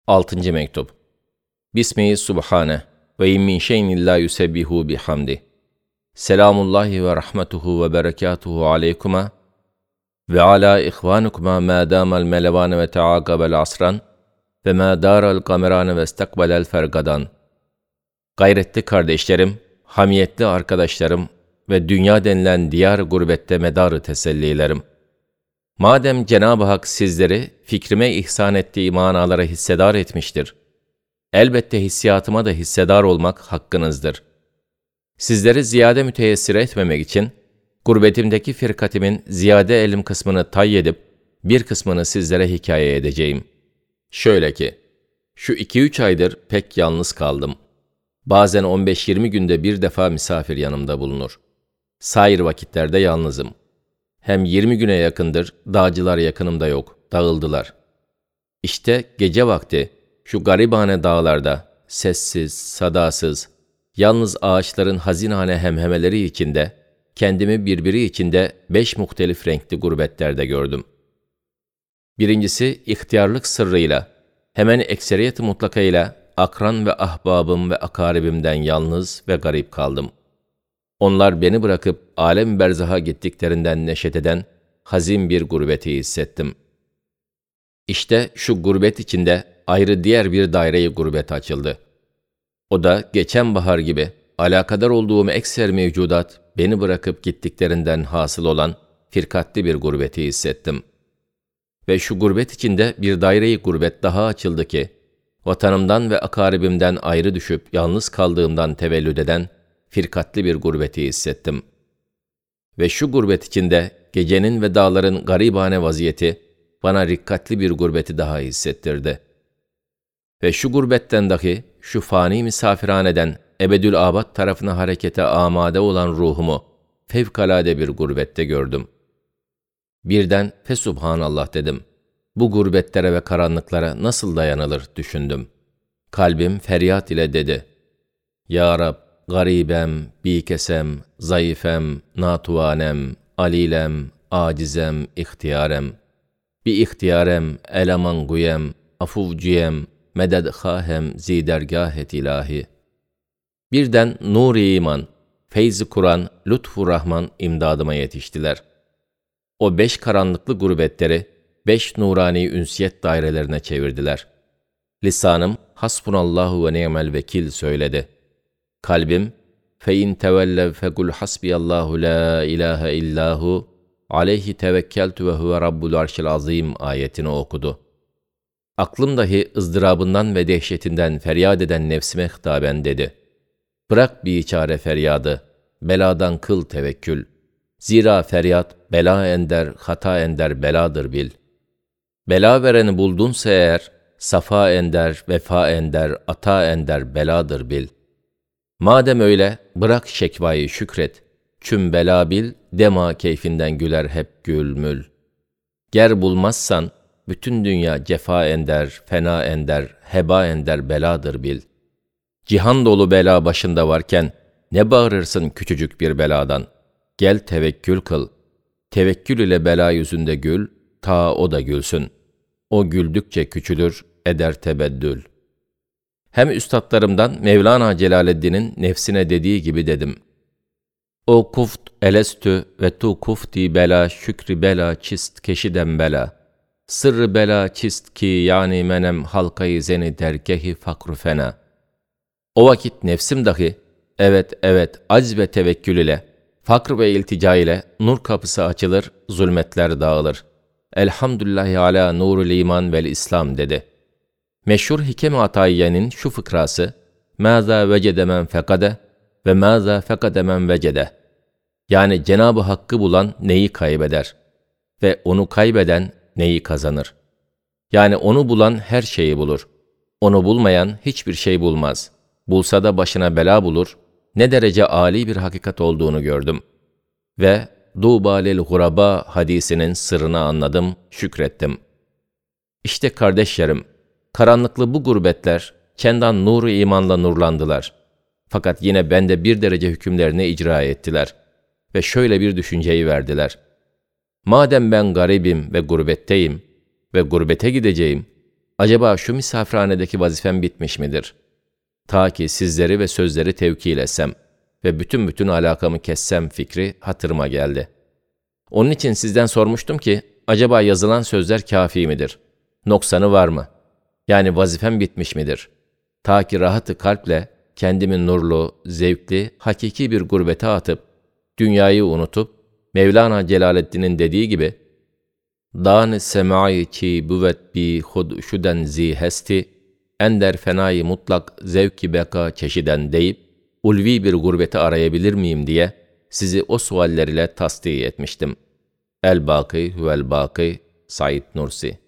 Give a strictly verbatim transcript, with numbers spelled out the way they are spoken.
Altıncı mektup. Bismihi subhane ve in min şeyin illa yusebbihu bihamdi. Selamullahi ve rahmetuhu ve berekatuhu aleykuma ve ala ihvanukuma ma damal melevane ve teagabel asran ve ma daral kamerane ve istakbalel fergadan. Gayretli kardeşlerim, hamiyetli arkadaşlarım ve dünya denilen diyar gurbette medarı tesellilerim. Madem Cenab-ı Hak sizleri fikrime ihsan ettiği manalara hissedar etmiştir, elbette hissiyatıma da hissedar olmak hakkınızdır. Sizleri ziyade müteyessir etmemek için, gurbetimdeki firkatimin ziyade elim kısmını tay edip, bir kısmını sizlere hikaye edeceğim. Şöyle ki, şu iki üç aydır pek yalnız kaldım. Bazen on beş yirmi günde bir defa misafir yanımda bulunur. Sair vakitlerde yalnızım. Hem yirmi güne yakındır dağcılar yakınımda yok, dağıldılar. İşte gece vakti şu garibane dağlarda, sessiz, sadasız, yalnız ağaçların hazinane hemhemeleri içinde, kendimi birbiri içinde beş muhtelif renkli gurbetlerde gördüm. Birincisi ihtiyarlık sırrıyla, hemen ekseriyet-i mutlakayla akran ve ahbabım ve akaribimden yalnız ve garip kaldım. Onlar beni bırakıp alem berzaha gittiklerinden neşet eden hazin bir gurbeti hissettim. İşte şu gurbet içinde ayrı diğer bir daire-i gurbet açıldı. O da geçen bahar gibi alakadar olduğum ekser mevcudat beni bırakıp gittiklerinden hasıl olan firkatli bir gurbeti hissettim. Ve şu gurbet içinde bir daire-i gurbet daha açıldı ki, vatanımdan ve akaribimden ayrı düşüp yalnız kaldığımdan tevellüd eden firkatli bir gurbeti hissettim. Ve şu gurbet içinde gecenin ve dağların garibane vaziyeti bana rikkatli bir gurbeti daha hissettirdi. Ve şu gurbetten dahi şu fani misafirhaneden ebedül abad tarafına harekete amade olan ruhumu fevkalade bir gurbette gördüm. Birden fesubhanallah dedim. Bu gurbetlere ve karanlıklara nasıl dayanılır düşündüm. Kalbim feryat ile dedi: Ya Rab, garibem, bikesem, zayıfem, natuvanem, alilem, acizem, ihtiyarem. Bi ihtiyarem, eleman guyem, afuvciyem, mededhahem, zidergahet ilahi. Birden nur-i iman, feyz-i Kur'an, lütfu Rahman imdadıma yetiştiler. O beş karanlıklı gurbetleri, beş nurani ünsiyet dairelerine çevirdiler. Lisanım, hasbunallahu ve ni'mel vekil söyledi. Kalbim, فَاِنْ تَوَلَّوْ فَقُلْ حَسْبِيَ اللّٰهُ لَا اِلَٰهَ اِلَّهُ عَلَيْهِ تَوَكَّلْتُ وَهُوَ رَبُّ الْعَرْشِ الْعَظِيمِ ayetini okudu. Aklım dahi ızdırabından ve dehşetinden feryat eden nefsime hitaben dedi: Bırak bir çare feryadı, beladan kıl tevekkül. Zira feryat, bela ender, hata ender beladır bil. Bela vereni buldunsa eğer, safa ender, vefa ender, ata ender beladır bil. Madem öyle, bırak şekvayı şükret. Çüm bela bil, dema keyfinden güler hep gülmül. Ger bulmazsan, bütün dünya cefa ender, fena ender, heba ender beladır bil. Cihan dolu bela başında varken, ne bağırırsın küçücük bir beladan? Gel tevekkül kıl. Tevekkül ile bela yüzünde gül, ta o da gülsün. O güldükçe küçülür, eder tebeddül. Hem üstadlarımdan Mevlana Celaleddin'in nefsine dediği gibi dedim: O kuft elestü ve tu kufti bela şükri bela çist keşidem bela. Sırrı bela çist ki yani menem halkayı zeni derkehi fakru fena. O vakit nefsim dahi, evet evet acz ve tevekkül ile, fakr ve iltica ile nur kapısı açılır, zulmetler dağılır. Elhamdülillahi ala nurul iman vel İslam dedi. Meşhur Hikem-i Ataiye'nin şu fıkrası, mâzâ vecede men fekade ve mâzâ fekade men vecede. Yani Cenab-ı Hakk'ı bulan neyi kaybeder ve onu kaybeden neyi kazanır? Yani onu bulan her şeyi bulur. Onu bulmayan hiçbir şey bulmaz. Bulsa da başına bela bulur. Ne derece âli bir hakikat olduğunu gördüm. Ve Dûbâ lil gurabâ hadisinin sırrını anladım, şükrettim. İşte kardeşlerim, karanlıklı bu gurbetler, kendan nuru imanla nurlandılar. Fakat yine bende bir derece hükümlerini icra ettiler. Ve şöyle bir düşünceyi verdiler: Madem ben garibim ve gurbetteyim ve gurbete gideceğim, acaba şu misafirhanedeki vazifem bitmiş midir? Ta ki sizleri ve sözleri tevkil etsem ve bütün bütün alakamı kessem fikri hatırıma geldi. Onun için sizden sormuştum ki, acaba yazılan sözler kafi midir? Noksanı var mı? Yani vazifem bitmiş midir? Ta ki rahatı kalple kendimi nurlu, zevkli, hakiki bir gurbete atıp, dünyayı unutup, Mevlana Celaleddin'in dediği gibi, "Dan semai ki buvet bi hud şuden zi hesti, ender fenayı mutlak zevki beka çeşiden" deyip, ulvi bir gurbeti arayabilir miyim diye sizi o sualler ile tasdik etmiştim. El-Baki huvel-Baki Said Nursi.